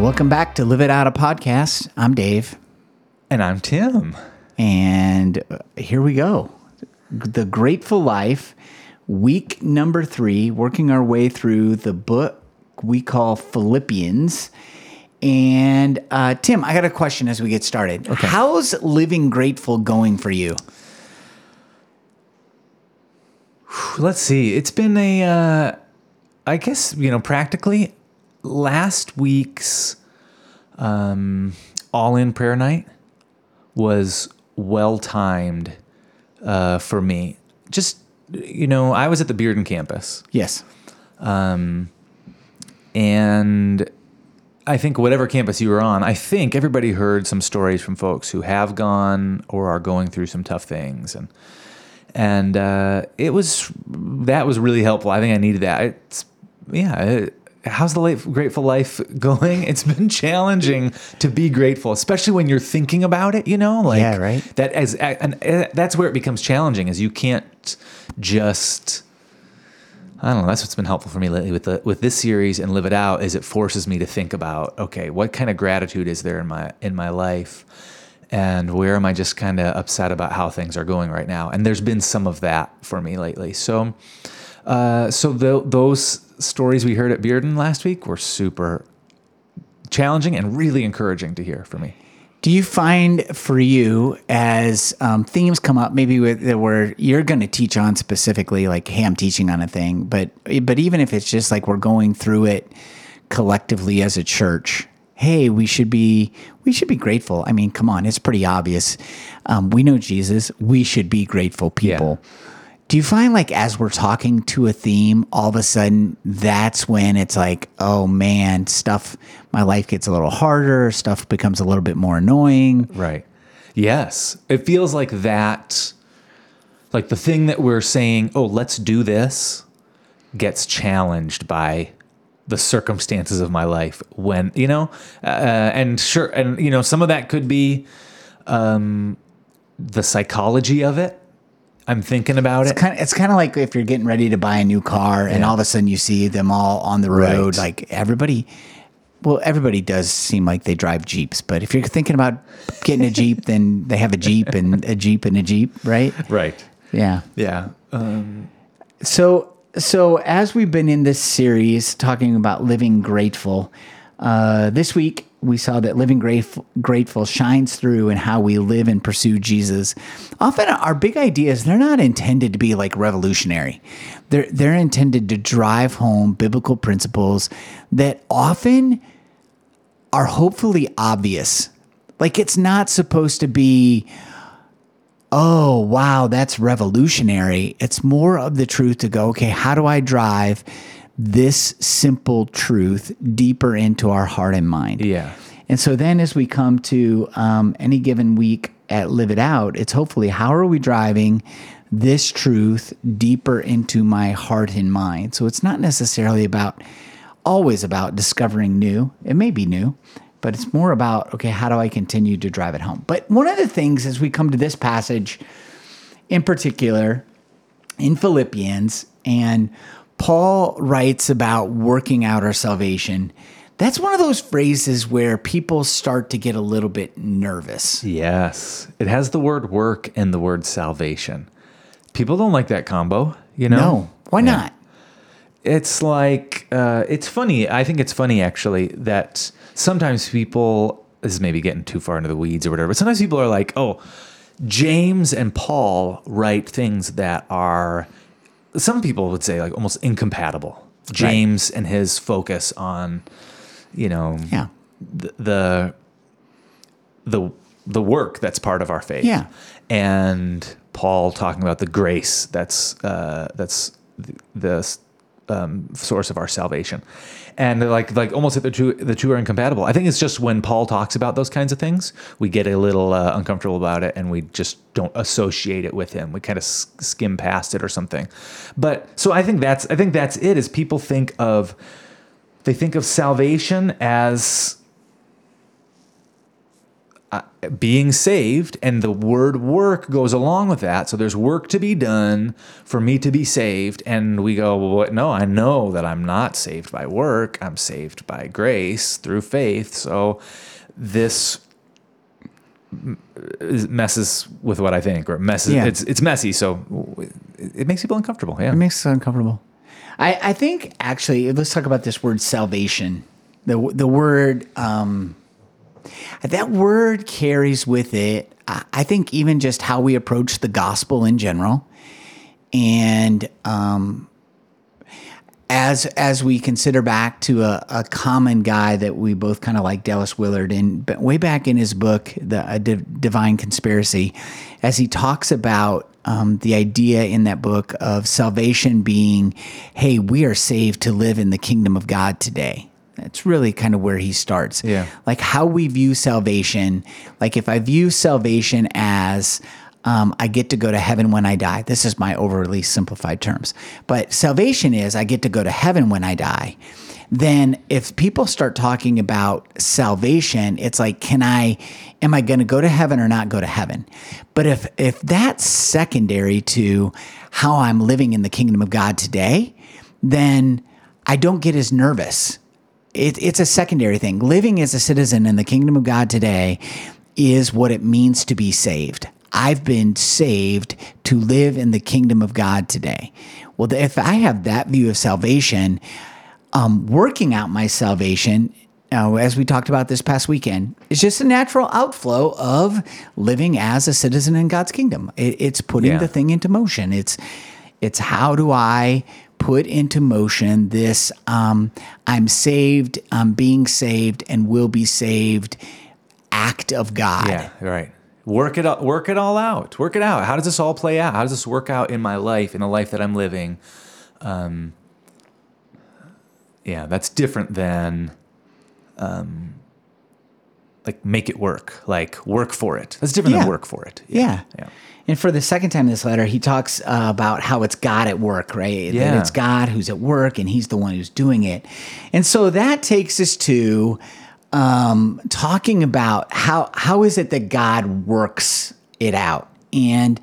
Welcome back to Live It Out, a podcast. I'm Dave. And I'm Tim. And here we go. The Grateful Life, week number 3, working our way through the book we call Philippians. And Tim, I got a question as we get started. Okay. How's living grateful going for you? Let's see. It's been I guess, practically last week's all-in prayer night was well-timed for me. Just, I was at the Bearden campus. Yes. And I think whatever campus you were on, I think everybody heard some stories from folks who have gone or are going through some tough things. And that was really helpful. I think I needed that. How's the grateful life going? It's been challenging to be grateful, especially when you're thinking about it, Yeah, right. That's where it becomes challenging, is you can't just, I don't know, that's what's been helpful for me lately with this series and Live It Out, is it forces me to think about, okay, what kind of gratitude is there in my life? And where am I just kind of upset about how things are going right now? And there's been some of that for me lately. So those stories we heard at Bearden last week were super challenging and really encouraging to hear for me. Do you find for you, as themes come up, maybe where you're going to teach on specifically, like, hey, I'm teaching on a thing, but even if it's just like we're going through it collectively as a church, hey, we should be grateful. I mean, come on, it's pretty obvious. We know Jesus. We should be grateful people. Yeah. Do you find, like, as we're talking to a theme, all of a sudden that's when it's like, oh man, my life gets a little harder, stuff becomes a little bit more annoying? Right. Yes. It feels like that, like the thing that we're saying, oh, let's do this, gets challenged by the circumstances of my life when, and sure. And, some of that could be the psychology of it. I'm thinking about it. It's kind of like if you're getting ready to buy a new car and all of a sudden you see them all on the road, right. Like everybody does seem like they drive Jeeps, but if you're thinking about getting a Jeep, then they have a Jeep and a Jeep and a Jeep, right? Right. Yeah. Yeah. So as we've been in this series talking about living grateful, this week we saw that living grateful shines through in how we live and pursue Jesus. Often our big ideas, they're not intended to be like revolutionary. They're intended to drive home biblical principles that often are hopefully obvious. Like, it's not supposed to be, oh, wow, that's revolutionary. It's more of the truth to go, okay, how do I drive this simple truth deeper into our heart and mind? Yeah. And so then as we come to any given week at Live It Out, it's hopefully, how are we driving this truth deeper into my heart and mind? So it's not necessarily always about discovering new. It may be new, but it's more about, okay, how do I continue to drive it home? But one of the things as we come to this passage in particular in Philippians, and Paul writes about working out our salvation, that's one of those phrases where people start to get a little bit nervous. Yes. It has the word work and the word salvation. People don't like that combo, No. Why not? It's like, it's funny. I think it's funny, actually, that sometimes people, this is maybe getting too far into the weeds or whatever, but sometimes people are like, oh, James and Paul write things that are, some people would say, like, almost incompatible. James and his focus on, the work that's part of our faith. Yeah. And Paul talking about the grace that's the source of our salvation. And like almost the two are incompatible. I think it's just when Paul talks about those kinds of things, we get a little uncomfortable about it, and we just don't associate it with him. We kind of skim past it or something. But so I think that's it. Is people think of salvation as being saved, and the word work goes along with that. So there's work to be done for me to be saved. And we go, well, no, I know that I'm not saved by work. I'm saved by grace through faith. So this messes with what I think, or messes. Yeah. It's messy. So it makes people uncomfortable. Yeah. It makes us uncomfortable. I think actually, let's talk about this word salvation. The word, that word carries with it, I think, even just how we approach the gospel in general. And as we consider back to a common guy that we both kind of like, Dallas Willard, and way back in his book, The Divine Conspiracy, as he talks about the idea in that book of salvation being, hey, we are saved to live in the kingdom of God today. That's really kind of where he starts. Yeah. Like how we view salvation. Like if I view salvation as I get to go to heaven when I die. This is my overly simplified terms. But salvation is I get to go to heaven when I die. Then if people start talking about salvation, it's like, am I going to go to heaven or not go to heaven? But if that's secondary to how I'm living in the kingdom of God today, then I don't get as nervous. It's a secondary thing. Living as a citizen in the kingdom of God today is what it means to be saved. I've been saved to live in the kingdom of God today. Well, if I have that view of salvation, working out my salvation, as we talked about this past weekend, is just a natural outflow of living as a citizen in God's kingdom. It's putting the thing into motion. It's how do I put into motion this I'm saved, I'm being saved, and will be saved act of God. Yeah, right. Work it all out. Work it out. How does this all play out? How does this work out in my life, in the life that I'm living? Yeah, that's different than like make it work, like work for it. That's different than work for it. Yeah. And for the second time in this letter, he talks about how it's God at work, right? Yeah. That it's God who's at work and he's the one who's doing it. And so that takes us to talking about how is it that God works it out. And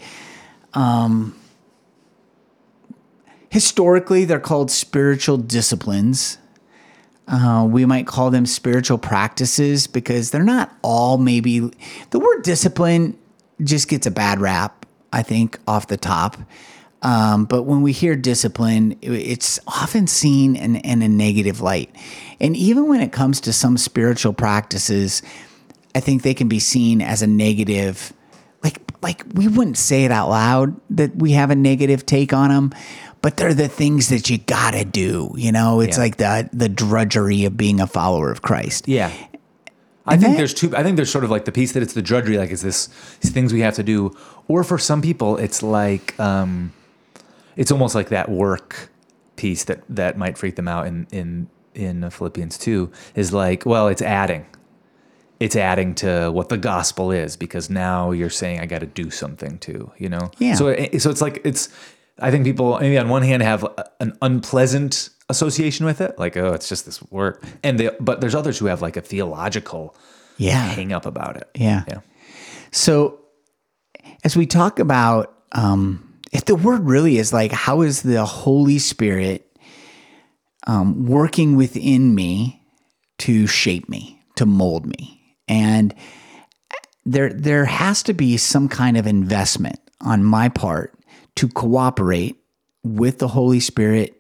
historically, they're called spiritual disciplines. We might call them spiritual practices because they're not all maybe. The word discipline just gets a bad rap, I think, off the top. But when we hear discipline, it's often seen in a negative light. And even when it comes to some spiritual practices, I think they can be seen as a negative. Like we wouldn't say it out loud that we have a negative take on them, but they're the things that you gotta do. You know, it's like the drudgery of being a follower of Christ. Yeah. I think there's sort of like the piece that it's the drudgery, like it's these things we have to do. Or for some people, it's like, it's almost like that work piece that might freak them out in Philippians 2 is like, well, it's adding to what the gospel is, because now you're saying I got to do something too, you know? Yeah. So it's like, I think people maybe on one hand have an unpleasant association with it, like, oh, it's just this work, but there's others who have like a theological hang up about it. Yeah. So as we talk about, if the word really is like, how is the Holy Spirit working within me to shape me, to mold me? And there has to be some kind of investment on my part to cooperate with the Holy Spirit,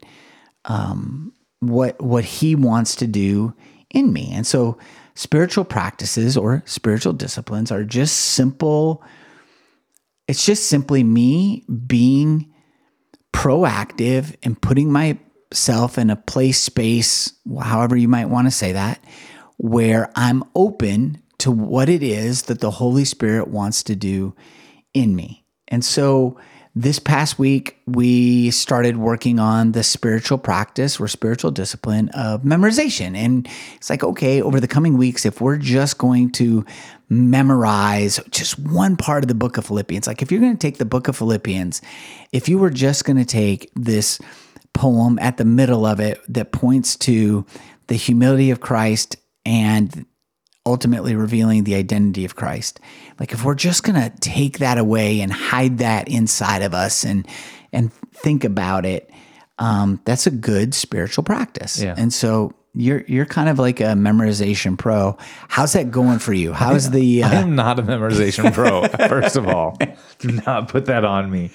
what he wants to do in me. And so spiritual practices or spiritual disciplines are just simple. It's just simply me being proactive and putting myself in a place, space, however you might want to say that, where I'm open to what it is that the Holy Spirit wants to do in me. And so this past week, we started working on the spiritual practice or spiritual discipline of memorization. And it's like, okay, over the coming weeks, if we're just going to memorize just one part of the book of Philippians, like if you're going to take the book of Philippians, if you were just going to take this poem at the middle of it that points to the humility of Christ and ultimately revealing the identity of Christ. Like if we're just going to take that away and hide that inside of us and think about it, that's a good spiritual practice. Yeah. And so you're kind of like a memorization pro. How's that going for you? How's the? I am not a memorization pro. First of all, do not put that on me.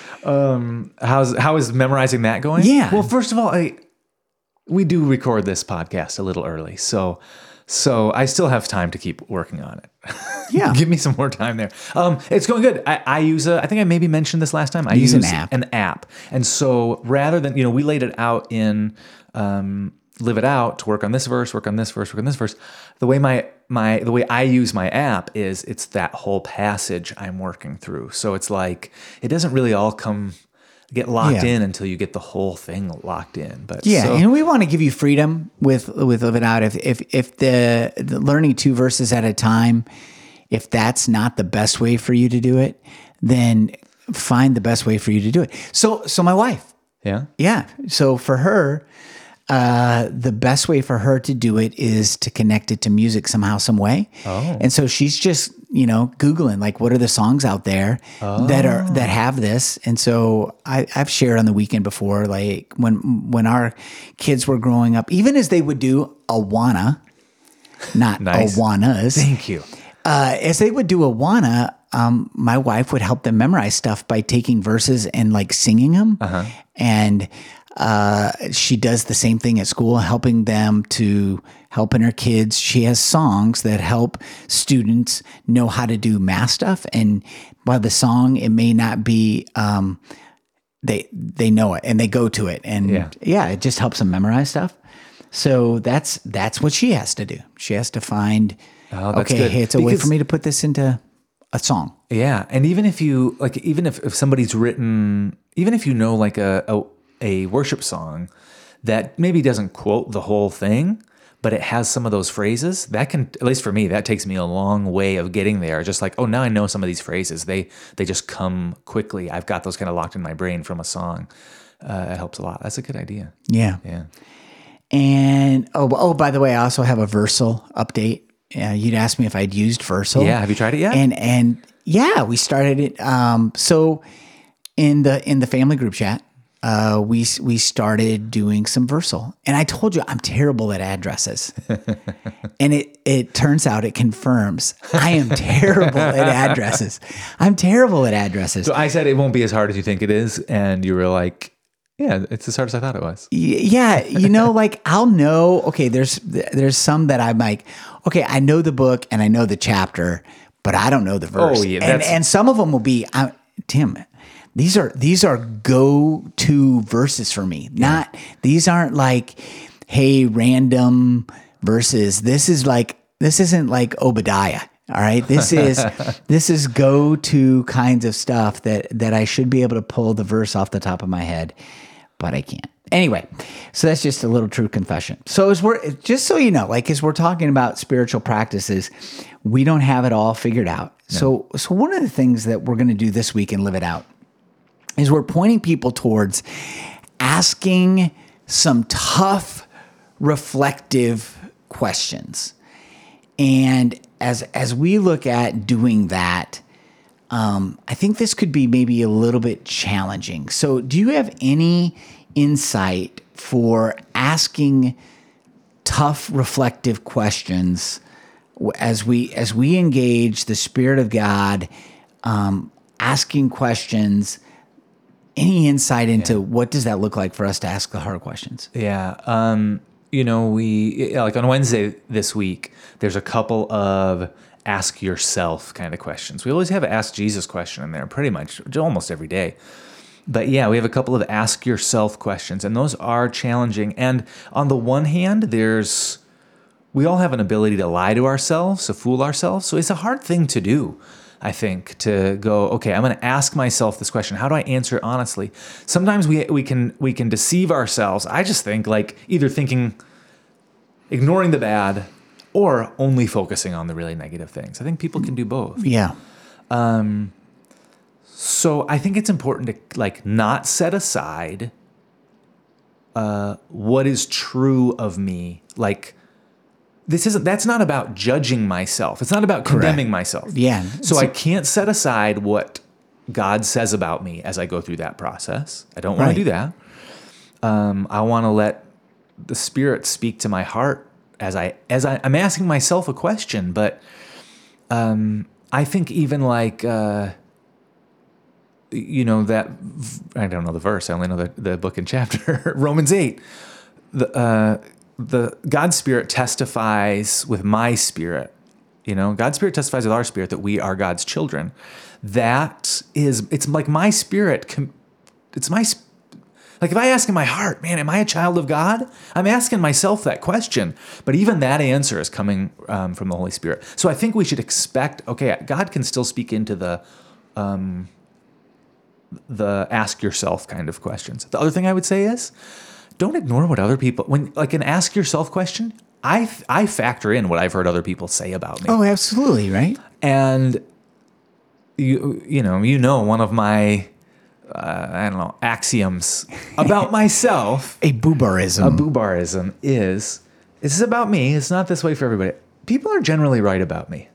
How is memorizing that going? Yeah. Well, first of all, we do record this podcast a little early, so I still have time to keep working on it. Yeah. Give me some more time there. It's going good. I use I think I maybe mentioned this last time. I use an app. An app. And so rather than, we laid it out in Live It Out to work on this verse, work on this verse, work on this verse. The way the way I use my app is it's that whole passage I'm working through. So it's like it doesn't really all get locked in until you get the whole thing locked in. But and we want to give you freedom with Live It Out. If the learning 2 verses at a time, if that's not the best way for you to do it, then find the best way for you to do it. So my wife. Yeah. So for her, the best way for her to do it is to connect it to music somehow, some way. Oh. And so she's just, Googling like, what are the songs out there that have this? And so I've shared on the weekend before, like when our kids were growing up, even as they would do Awana, not Nice. Awanas. Thank you. As they would do Awana, my wife would help them memorize stuff by taking verses and like singing them. And she does the same thing at school, helping her kids. She has songs that help students know how to do math stuff. And while the song, it may not be, they know it and they go to it. And it just helps them memorize stuff. So that's what she has to do. She has to find, that's good. hey, it's a way for me to put this into a song. Yeah. And even if you even if somebody's written, even if like a worship song that maybe doesn't quote the whole thing, but it has some of those phrases, that can, at least for me, that takes me a long way of getting there. Just like, now I know some of these phrases. They just come quickly. I've got those kind of locked in my brain from a song. It helps a lot. That's a good idea. Yeah. Yeah. And, by the way, I also have a Versal update. You'd asked me if I'd used Versal. Yeah. Have you tried it yet? And yeah, we started it. So in the family group chat, we started doing some Versal, and I told you I'm terrible at addresses, and it turns out it confirms I am terrible at addresses. I'm terrible at addresses. So I said it won't be as hard as you think it is, and you were like, yeah, it's as hard as I thought it was. Yeah, like I'll know. Okay, there's some that I'm like, okay, I know the book and I know the chapter, but I don't know the verse. Oh yeah, and some of them will be, Tim. These are go-to verses for me. These aren't like, hey, random verses. This isn't like Obadiah. All right. This is go-to kinds of stuff that I should be able to pull the verse off the top of my head, but I can't. Anyway, so that's just a little true confession. So as we're talking about spiritual practices, we don't have it all figured out. No. So one of the things that we're going to do this week and Live It Out is we're pointing people towards asking some tough, reflective questions. And as we look at doing that, I think this could be maybe a little bit challenging. So do you have any insight for asking tough, reflective questions as we engage the Spirit of God, asking questions? Any insight into what does that look like for us to ask the hard questions? Yeah. We like on Wednesday this week, there's a couple of ask yourself kind of questions. We always have an ask Jesus question in there pretty much almost every day. But yeah, we have a couple of ask yourself questions, and those are challenging. And on the one hand, we all have an ability to lie to ourselves, to fool ourselves. So it's a hard thing to do, I think, to go, okay, I'm going to ask myself this question. How do I answer it honestly? Sometimes we can deceive ourselves. I just think like either ignoring the bad or only focusing on the really negative things. I think people can do both. Yeah. So I think it's important to like not set aside what is true of me, like that's not about judging myself. It's not about condemning myself. Yeah. So I can't set aside what God says about me as I go through that process. I don't want Right. to do that. I want to let the Spirit speak to my heart as I'm asking myself a question. But I think even like that I don't know the verse. I only know the book and chapter. Romans 8. The God's Spirit testifies with my spirit. God's Spirit testifies with our spirit that we are God's children. It's like my spirit. It's like if I ask in my heart, man, am I a child of God? I'm asking myself that question. But even that answer is coming from the Holy Spirit. So I think we should expect, okay, God can still speak into the ask yourself kind of questions. The other thing I would say is, don't ignore what other people, when like an ask yourself question, I factor in what I've heard other people say about me. Oh, absolutely, right? And one of my axioms about myself, A boobarism. is this is about me. It's not this way for everybody. People are generally right about me.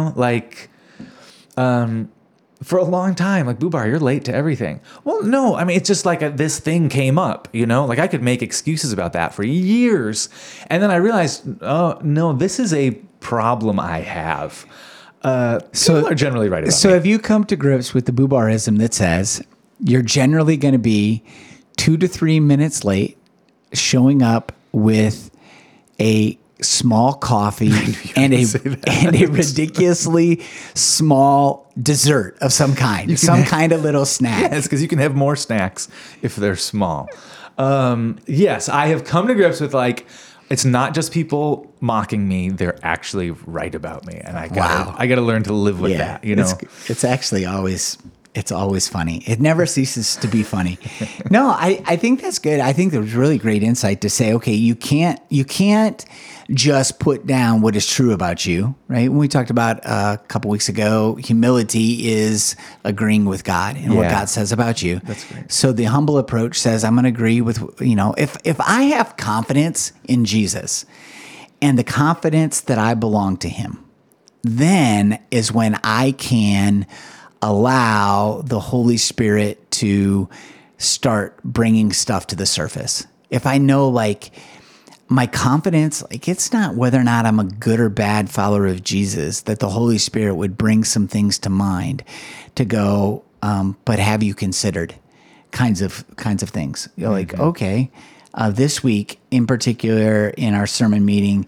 For a long time, like, Boobar, you're late to everything. Well, no, I mean, it's just like this thing came up, like I could make excuses about that for years. And then I realized, oh, no, this is a problem I have. People are generally right about So me. have you come to grips with the boobarism that says you're generally going to be 2 to 3 minutes late showing up with a small coffee and a ridiculously small dessert of some kind, kind of little snack. Yes, because you can have more snacks if they're small. Yes, I have come to grips with, like, it's not just people mocking me; they're actually right about me, and I gotta learn to live with that. It's actually always. It's always funny. It never ceases to be funny. No, I think that's good. I think there's really great insight to say, okay, you can't just put down what is true about you, right? When we talked about a couple weeks ago, humility is agreeing with God and what God says about you. That's great. So the humble approach says, I'm going to agree with, if I have confidence in Jesus and the confidence that I belong to him, then is when I can allow the Holy Spirit to start bringing stuff to the surface. If I know, like, my confidence, like, it's not whether or not I'm a good or bad follower of Jesus, that the Holy Spirit would bring some things to mind to go, but have you considered kinds of things. You're like, okay, this week in particular in our sermon meeting,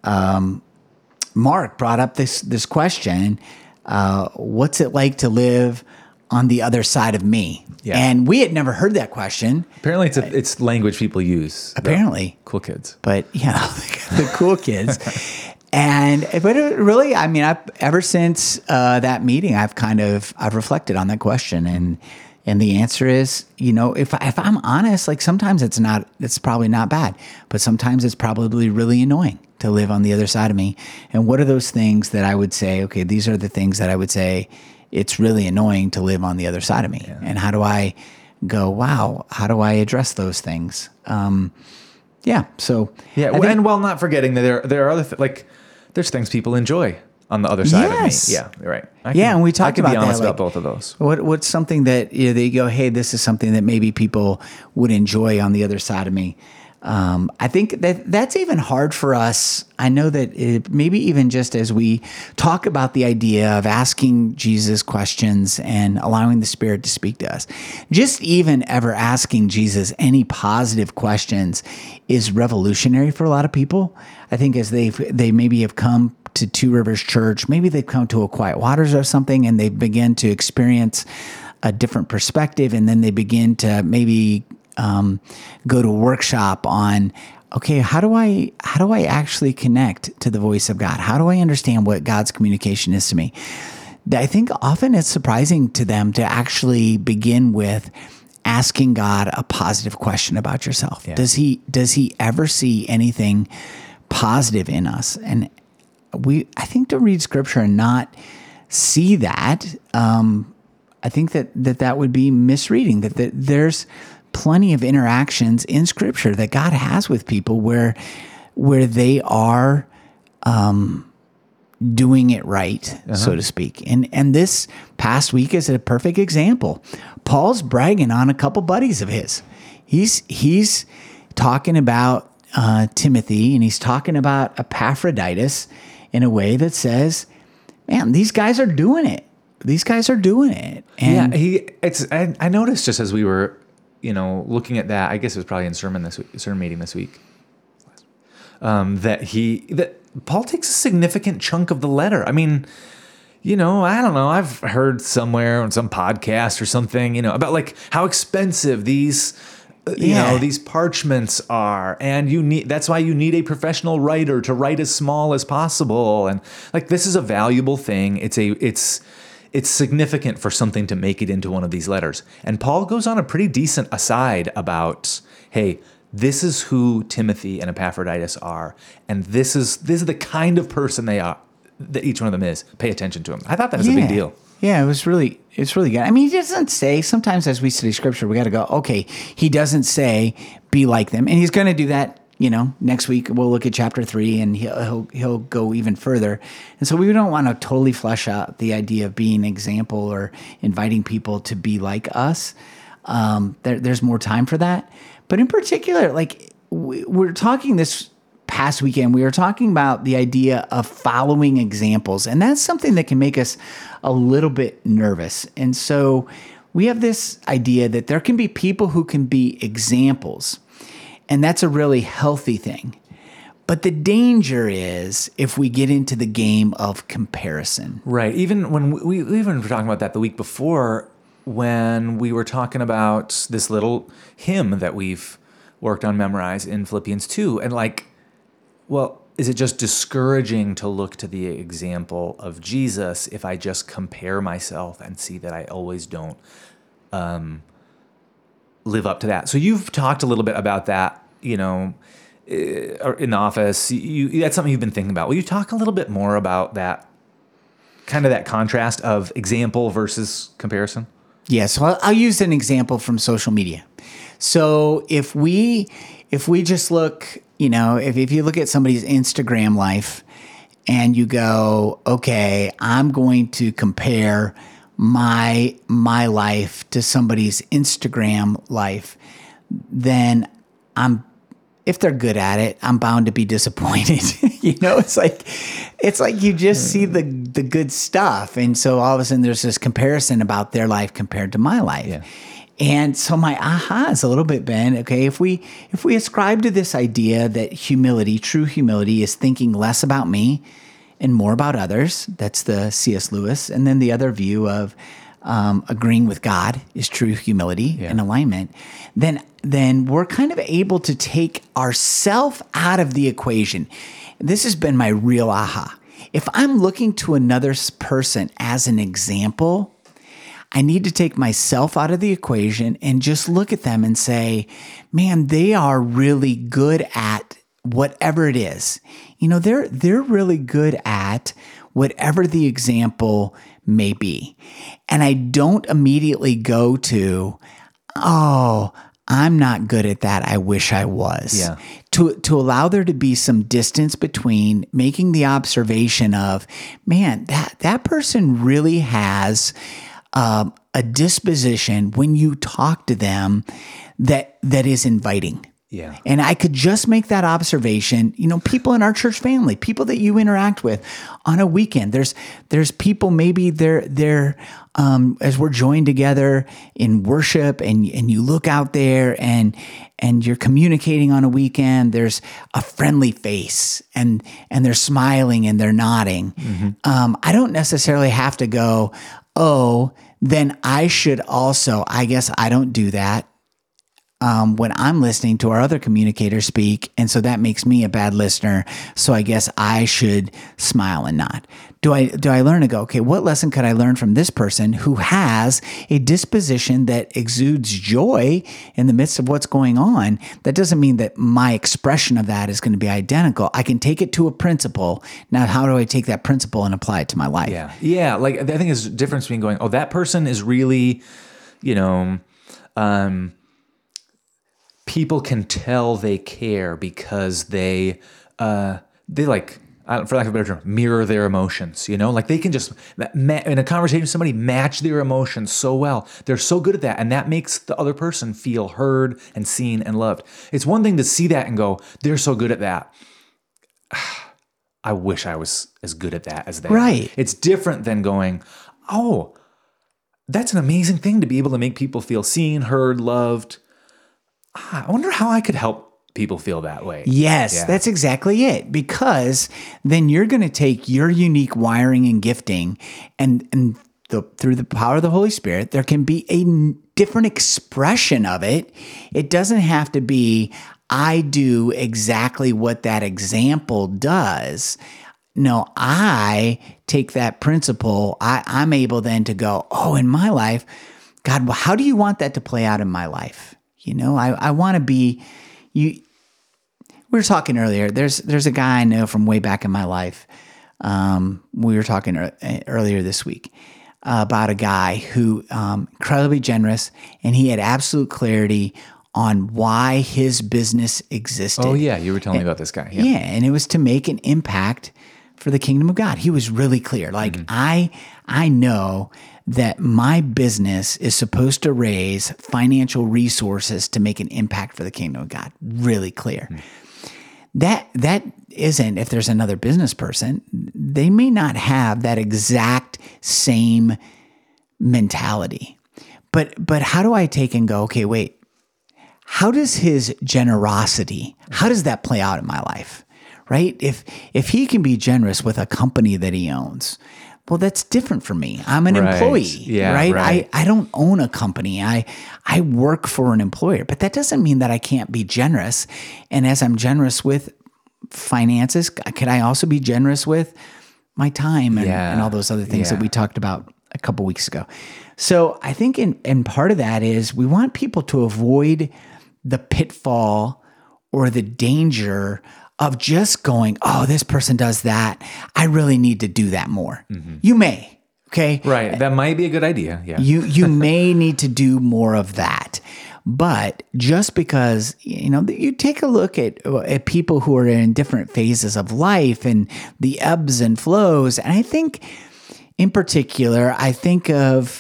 Mark brought up this question, what's it like to live on the other side of me? Yeah. And we had never heard that question. Apparently, it's language people use. Apparently. Cool kids. But, the cool kids. But it really, I mean, ever since that meeting, I've reflected on that question. And the answer is, if I'm honest, like, sometimes it's probably not bad, but sometimes it's probably really annoying to live on the other side of me. And what are those things that I would say, okay, these are the things that I would say it's really annoying to live on the other side of me. Yeah. And how do I go, wow, how do I address those things? So and while not forgetting that there are other there's things people enjoy on the other side of me. Yeah, you're right. And we talked about that. I can be honest about both of those. What's something that they go, hey, this is something that maybe people would enjoy on the other side of me. I think that's even hard for us. I know that maybe even just as we talk about the idea of asking Jesus questions and allowing the Spirit to speak to us, just even ever asking Jesus any positive questions is revolutionary for a lot of people. I think as they maybe have come to Two Rivers Church, maybe they've come to a Quiet Waters or something, and they begin to experience a different perspective, and then they begin to maybe go to a workshop on, okay, how do I actually connect to the voice of God? How do I understand what God's communication is to me? I think often it's surprising to them to actually begin with asking God a positive question about yourself. Yeah. Does he ever see anything positive in us? And I think to read scripture and not see that, I think that would be misreading, that there's plenty of interactions in scripture that God has with people where they are doing it right, so to speak. And this past week is a perfect example. Paul's bragging on a couple buddies of his. He's talking about Timothy, and he's talking about Epaphroditus in a way that says, man, these guys are doing it. These guys are doing it. And I noticed just as we were, looking at that, I guess it was probably in sermon meeting this week, that Paul takes a significant chunk of the letter. I mean, I don't know. I've heard somewhere on some podcast or something, about like how expensive these, these parchments are, and that's why you need a professional writer to write as small as possible. And like, this is a valuable thing. It's significant for something to make it into one of these letters. And Paul goes on a pretty decent aside about, hey, this is who Timothy and Epaphroditus are, and this is the kind of person they are, that each one of them is. Pay attention to them. I thought that was a big deal. Yeah, it's really good. I mean, he doesn't say, sometimes as we study scripture, we got to go, okay, he doesn't say be like them. And he's going to do that, next week we'll look at chapter 3 and he'll go even further. And so we don't want to totally flesh out the idea of being an example or inviting people to be like us. There's more time for that. But in particular, like we're talking this past weekend, we were talking about the idea of following examples. And that's something that can make us a little bit nervous. And so we have this idea that there can be people who can be examples. And that's a really healthy thing. But the danger is if we get into the game of comparison. Right. Even when we even were talking about that the week before, when we were talking about this little hymn that we've worked on memorize in Philippians 2. And like, well, is it just discouraging to look to the example of Jesus if I just compare myself and see that I always don't live up to that? So you've talked a little bit about that, in the office. That's something you've been thinking about. Will you talk a little bit more about that, kind of that contrast of example versus comparison? Yeah, so I'll use an example from social media. So if we just look, if you look at somebody's Instagram life and you go, okay, I'm going to compare my life to somebody's Instagram life, then if they're good at it, I'm bound to be disappointed. It's like you just see the good stuff. And so all of a sudden there's this comparison about their life compared to my life. Yeah. And so my aha is a little bit been, okay, if we ascribe to this idea that humility, true humility, is thinking less about me and more about others, that's the C.S. Lewis. And then the other view of agreeing with God is true humility and alignment, then we're kind of able to take ourself out of the equation. This has been my real aha. If I'm looking to another person as an example, I need to take myself out of the equation and just look at them and say, man, they are really good at whatever it is. They're really good at whatever the example may be. And I don't immediately go to, oh, I'm not good at that. I wish I was. Yeah. To allow there to be some distance between making the observation of, man, that person really has a disposition when you talk to them that is inviting. Yeah. And I could just make that observation, people in our church family, people that you interact with on a weekend. There's people, maybe they're as we're joined together in worship and you look out there and you're communicating on a weekend, there's a friendly face and they're smiling and they're nodding. Mm-hmm. I don't necessarily have to go, oh, then I should also, I guess I don't do that. When I'm listening to our other communicators speak, and so that makes me a bad listener. So I guess I should smile and nod. Do I learn to go, okay, what lesson could I learn from this person who has a disposition that exudes joy in the midst of what's going on? That doesn't mean that my expression of that is going to be identical. I can take it to a principle. Now, how do I take that principle and apply it to my life? Yeah. Yeah. Like, I think there's a difference between going, oh, that person is really, people can tell they care because they like for lack of a better term, mirror their emotions. Like they can just in a conversation with somebody match their emotions so well. They're so good at that, and that makes the other person feel heard and seen and loved. It's one thing to see that and go, they're so good at that. I wish I was as good at that as they Right. are. It's different than going, oh, that's an amazing thing to be able to make people feel seen, heard, loved. I wonder how I could help people feel that way. Yes, Yeah. that's exactly it. Because then you're going to take your unique wiring and gifting, and through the power of the Holy Spirit, there can be a different expression of it. It doesn't have to be, I do exactly what that example does. No, I take that principle. I'm able then to go, oh, in my life, God, well, how do you want that to play out in my life? I want to be you. We were talking earlier. There's a guy I know from way back in my life. We were talking earlier this week about a guy who incredibly generous, and he had absolute clarity on why his business existed. Oh yeah, you were telling me about this guy. Yeah, and it was to make an impact for the kingdom of God. He was really clear. Like I know that my business is supposed to raise financial resources to make an impact for the kingdom of God. Really clear. That isn't, if there's another business person, they may not have that exact same mentality. But how do I take and go, okay, wait, how does his generosity, how does that play out in my life? Right? If he can be generous with a company that he owns, well, that's different for me. I'm an employee, Yeah, right? right. I don't own a company. I work for an employer, but that doesn't mean that I can't be generous. And as I'm generous with finances, can I also be generous with my time and all those other things that we talked about a couple weeks ago? So I think in part of that is we want people to avoid the pitfall or the danger of just going, oh, this person does that. I really need to do that more. You may, okay? Right. That might be a good idea. Yeah. You may need to do more of that. But just because, you take a look at people who are in different phases of life and the ebbs and flows. And I think in particular, I think of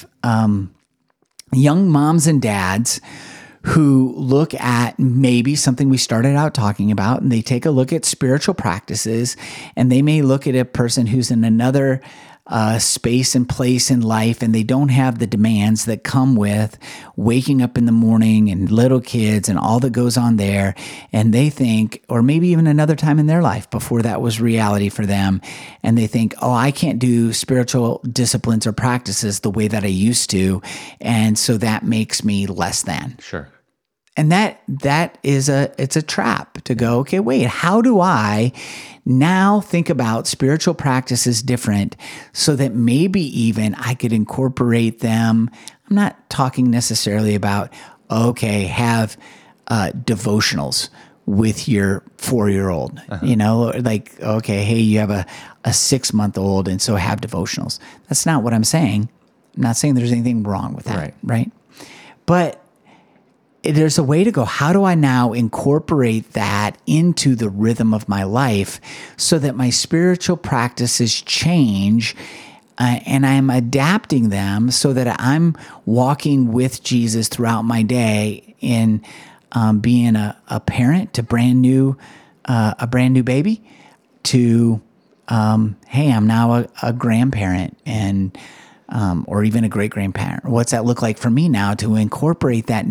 young moms and dads who look at maybe something we started out talking about, and they take a look at spiritual practices, and they may look at a person who's in another space and place in life, and they don't have the demands that come with waking up in the morning and little kids and all that goes on there. And they think, or maybe even another time in their life before that was reality for them, and they think, oh, I can't do spiritual disciplines or practices the way that I used to, and so that makes me less than. Sure. And it's a trap to go, okay, wait, how do I now think about spiritual practices different so that maybe even I could incorporate them? I'm not talking necessarily about, okay, have devotionals with your 4-year-old, like, okay, hey, you have a 6-month-old, and so have devotionals. That's not what I'm saying. I'm not saying there's anything wrong with that, right? But there's a way to go, how do I now incorporate that into the rhythm of my life so that my spiritual practices change and I'm adapting them so that I'm walking with Jesus throughout my day in being a parent to a brand new baby to, hey, I'm now a grandparent and or even a great-grandparent. What's that look like for me now to incorporate that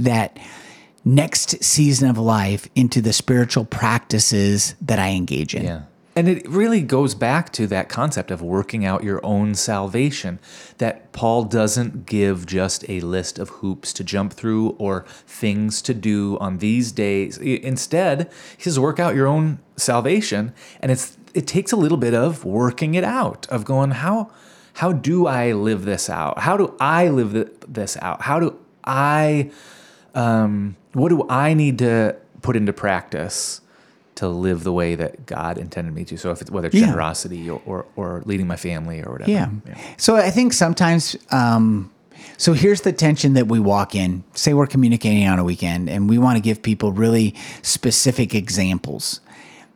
next season of life into the spiritual practices that I engage in? Yeah. And it really goes back to that concept of working out your own salvation, that Paul doesn't give just a list of hoops to jump through or things to do on these days. Instead, he says, work out your own salvation. And it takes a little bit of working it out, of going, how do I live this out? How do I live this out? How do I, what do I need to put into practice to live the way that God intended me to? So whether it's generosity or leading my family or whatever. Yeah. So I think sometimes, so here's the tension that we walk in. Say we're communicating on a weekend and we want to give people really specific examples.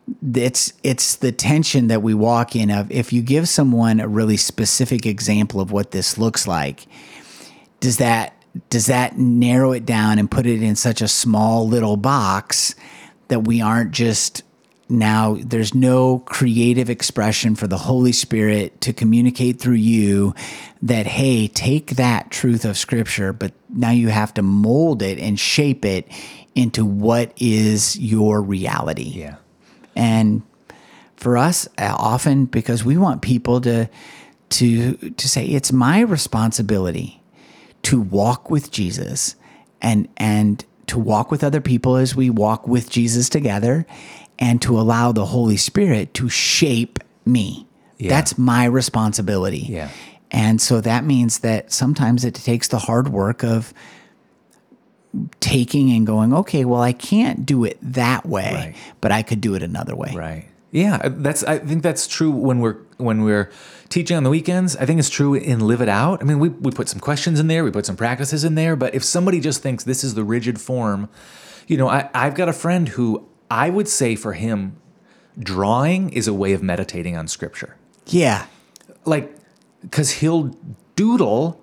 it's the tension that we walk in of, if you give someone a really specific example of what this looks like, does that narrow it down and put it in such a small little box that we aren't just, now there's no creative expression for the Holy Spirit to communicate through you that, hey, take that truth of Scripture, but now you have to mold it and shape it into what is your reality. Yeah. And for us, often, because we want people to say, it's my responsibility to walk with Jesus and to walk with other people as we walk with Jesus together, and to allow the Holy Spirit to shape me. Yeah. That's my responsibility. Yeah. And so that means that sometimes it takes the hard work of taking and going, okay, well, I can't do it that way, Right. but I could do it another way. Right. Yeah, I think that's true when we're teaching on the weekends. I think it's true in Live It Out. I mean, we put some questions in there, we put some practices in there, but if somebody just thinks this is the rigid form, I've got a friend who I would say for him, drawing is a way of meditating on Scripture. Yeah. Like, because he'll doodle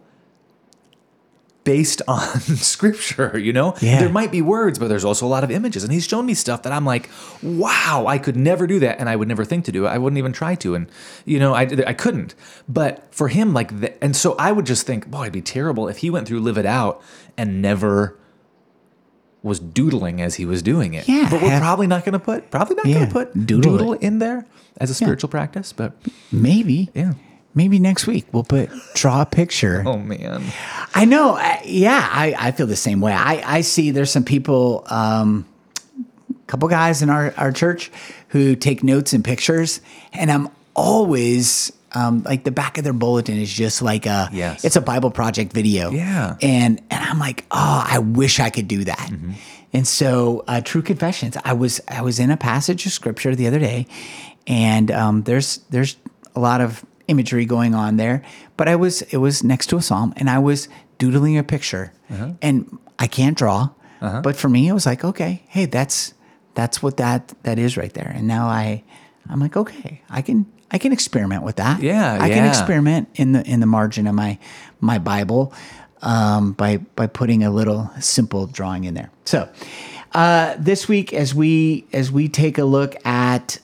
based on Scripture, Yeah. There might be words, but there's also a lot of images. And he's shown me stuff that I'm like, wow, I could never do that. And I would never think to do it. I wouldn't even try to. And, I couldn't. But for him, and so I would just think, boy, it'd be terrible if he went through Live It Out and never was doodling as he was doing it. Yeah, but we're probably not going to put doodle in there as a spiritual practice. But maybe. yeah. Maybe next week we'll draw a picture. Oh man. I know. I feel the same way. I see there's some people, couple guys in our church who take notes and pictures, and I'm always like the back of their bulletin is just like Yes. it's a Bible Project video. Yeah. And I'm like, oh, I wish I could do that. Mm-hmm. And so, True Confessions, I was in a passage of Scripture the other day, and there's a lot of imagery going on there, but it was next to a psalm, and I was doodling a picture, and I can't draw, but for me it was like, okay, hey, that's what that is right there, and now I'm like, okay, I can experiment with that. Yeah, I can yeah. experiment in the margin of my Bible by putting a little simple drawing in there. So this week, as we take a look at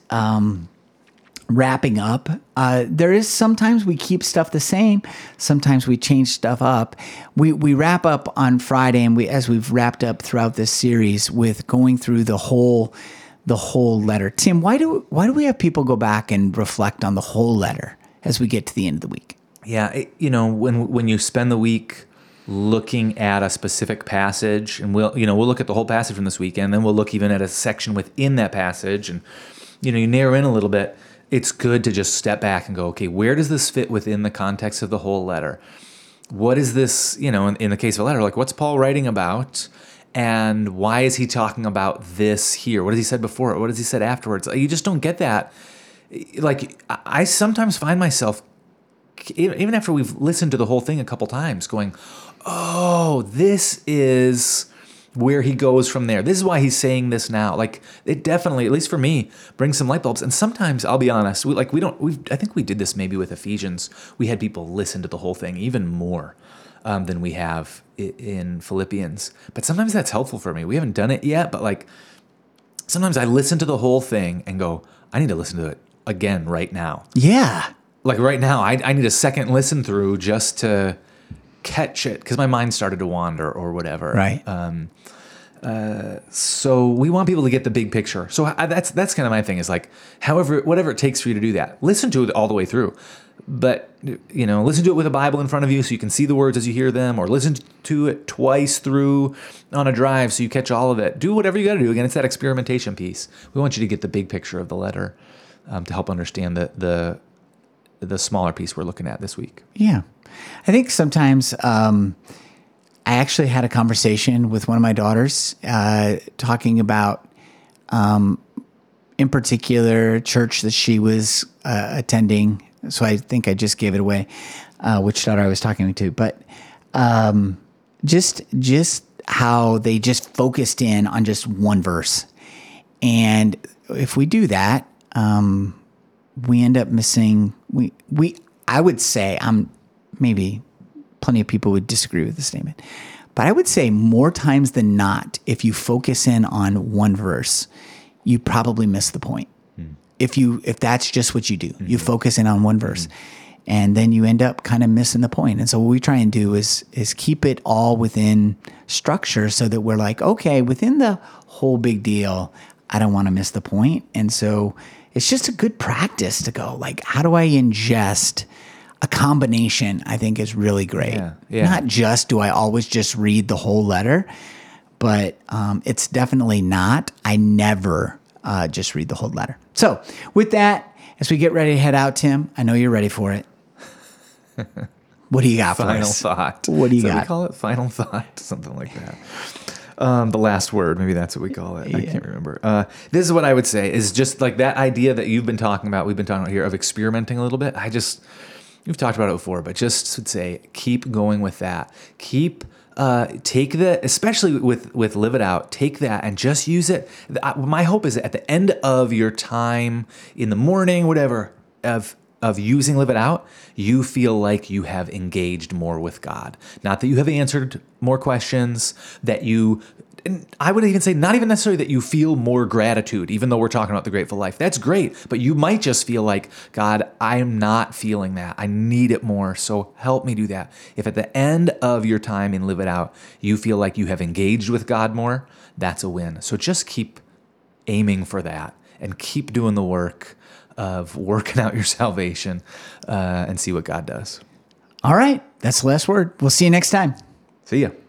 wrapping up, there is sometimes we keep stuff the same, sometimes we change stuff up. We wrap up on Friday, and as we've wrapped up throughout this series with going through the whole letter. Tim, why do we have people go back and reflect on the whole letter as we get to the end of the week? Yeah, when you spend the week looking at a specific passage, and we'll look at the whole passage from this weekend, then we'll look even at a section within that passage, and you narrow in a little bit. It's good to just step back and go, okay, where does this fit within the context of the whole letter? What is this, in the case of a letter, like what's Paul writing about? And why is he talking about this here? What has he said before it? What has he said afterwards? You just don't get that. Like, I sometimes find myself, even after we've listened to the whole thing a couple times, going, oh, this is where he goes from there. This is why he's saying this now. Like, it definitely, at least for me, brings some light bulbs. And sometimes, I'll be honest, I think we did this maybe with Ephesians. We had people listen to the whole thing even more than we have in Philippians. But sometimes that's helpful for me. We haven't done it yet, but sometimes I listen to the whole thing and go, I need to listen to it again right now. Yeah. Like right now, I need a second listen through just to catch it because my mind started to wander or whatever. Right. So we want people to get the big picture. So that's kind of my thing is whatever it takes for you to do that. Listen to it all the way through. But, listen to it with a Bible in front of you so you can see the words as you hear them, or listen to it twice through on a drive so you catch all of it. Do whatever you got to do. Again, it's that experimentation piece. We want you to get the big picture of the letter to help understand the smaller piece we're looking at this week. Yeah. I think sometimes I actually had a conversation with one of my daughters talking about, in particular, church that she was attending. So I think I just gave it away, which daughter I was talking to. But just how they just focused in on just one verse. And if we do that, we end up missing. I would say, maybe plenty of people would disagree with the statement, but I would say more times than not, if you focus in on one verse, you probably miss the point. If that's just what you do, you focus in on one verse, and then you end up kind of missing the point. And so what we try and do is keep it all within structure, so that we're like, okay, within the whole big deal, I don't want to miss the point. And so it's just a good practice to go, like, how do I ingest a combination? I think is really great. Yeah. Not just do I always just read the whole letter, but it's definitely not. I never just read the whole letter. So with that, as we get ready to head out, Tim, I know you're ready for it. What do you got for Final us? thought. What do you Is that got? we call it final thought, something like that. The last word, maybe that's what we call it. I can't remember. This is what I would say is just like that idea that you've been talking about, we've been talking about here, of experimenting a little bit. You've talked about it before, but just would say, keep going with that. Take especially with Live It Out, take that and just use it. My hope is that at the end of your time in the morning, whatever, of using Live It Out, you feel like you have engaged more with God. Not that you have answered more questions, and I would even say not even necessarily that you feel more gratitude, even though we're talking about the grateful life. That's great, but you might just feel like, God, I'm not feeling that. I need it more, so help me do that. If at the end of your time in Live It Out, you feel like you have engaged with God more, that's a win. So just keep aiming for that and keep doing the work of working out your salvation and see what God does. All right. That's the last word. We'll see you next time. See ya.